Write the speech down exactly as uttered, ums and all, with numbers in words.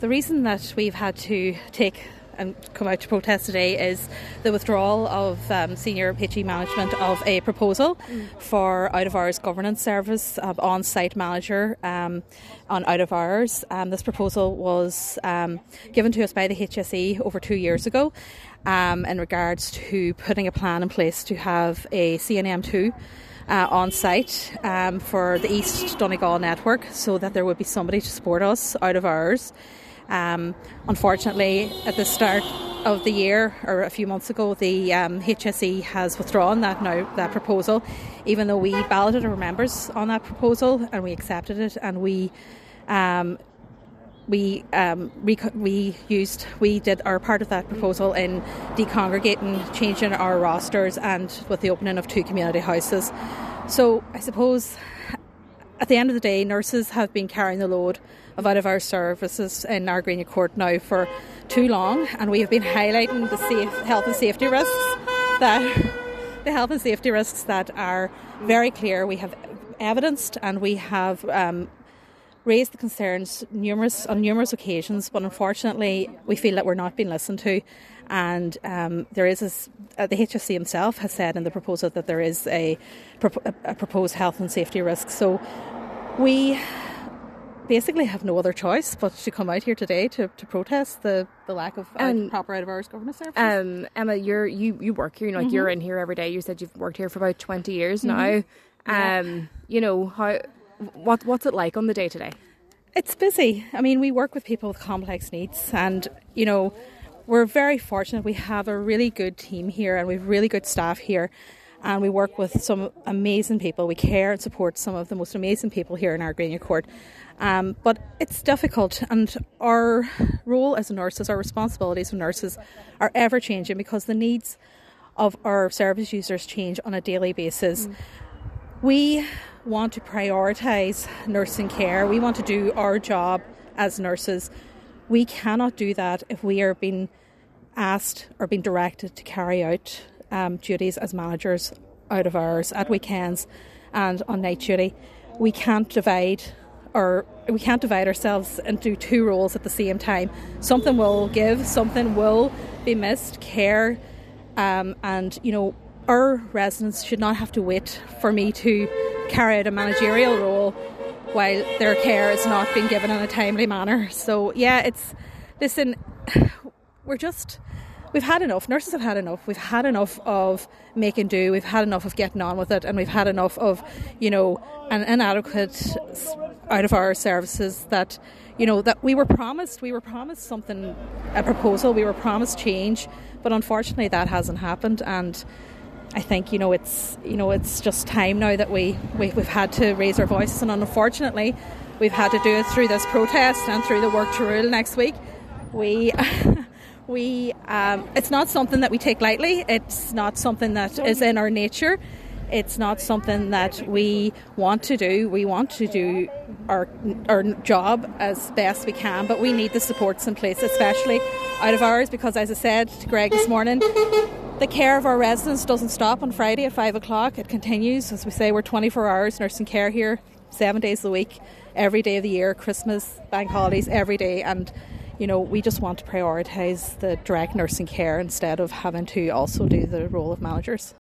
The reason that we've had to take and come out to protest today is the withdrawal of um, senior H E management of a proposal mm. for out-of-hours governance service, uh, on-site manager um, on out-of-hours. Um, this proposal was um, given to us by the H S E over two years ago um, in regards to putting a plan in place to have a C N M two Uh, on site um, for the East Donegal network, so that there would be somebody to support us out of hours. Um, unfortunately, at the start of the year, or a few months ago, the um, H S E has withdrawn that now that proposal, even though we balloted our members on that proposal and we accepted it, and we um, we um, we we used we did our part of that proposal in decongregating, changing our rosters, and with the opening of two community houses. So I suppose at the end of the day, nurses have been carrying the load of out-of-hours services in Argreenia Court now for too long, and we have been highlighting the safe, health and safety risks that the health and safety risks that are very clear. We have evidenced and we have um, raised the concerns numerous on numerous occasions, but unfortunately we feel that we're not being listened to. And um, there is a, uh, the H S E himself has said in the proposal that there is a, a, a proposed health and safety risk. So we basically have no other choice but to come out here today to, to protest the, the lack of um, proper out-of-hours governance services. Um, Emma, you're, you you work here, you know, like mm-hmm. you're in here every day. You said you've worked here for about twenty years mm-hmm. now. Um, yeah. You know, how what what's it like on the day-to-day? It's busy. I mean, we work with people with complex needs, and, you know, we're very fortunate. We have a really good team here and we have really good staff here, and we work with some amazing people. We care and support some of the most amazing people here in Argreenia Court. Um, but it's difficult, and our role as nurses, our responsibilities as nurses are ever changing because the needs of our service users change on a daily basis. Mm. We want to prioritise nursing care. We want to do our job as nurses. We cannot do that if we are being asked or being directed to carry out um, duties as managers out of hours, at weekends and on night duty. We can't divide or we can't divide ourselves into two roles at the same time. Something will give, something will be missed, care, um, and, you know, our residents should not have to wait for me to carry out a managerial role while their care is not being given in a timely manner. So, yeah, it's, listen, we're just, we've had enough. Nurses have had enough. We've had enough of making do. We've had enough of getting on with it. And we've had enough of, you know, an inadequate out-of-hours services that, you know, that we were promised. We were promised something, a proposal. We were promised change. But unfortunately, that hasn't happened. And I think, you know, it's, you know, it's just time now that we, we, we've had to raise our voices, and unfortunately we've had to do it through this protest and through the work to rule next week. We, we, um, it's not something that we take lightly. It's not something that is in our nature. It's not something that we want to do. We want to do our our job as best we can, but we need the supports in place, especially out of hours, because, as I said to Greg this morning, the care of our residents doesn't stop on Friday at five o'clock. It continues. As we say, we're twenty-four hours nursing care here, seven days a week, every day of the year, Christmas, bank holidays, every day. And, you know, we just want to prioritise the direct nursing care instead of having to also do the role of managers.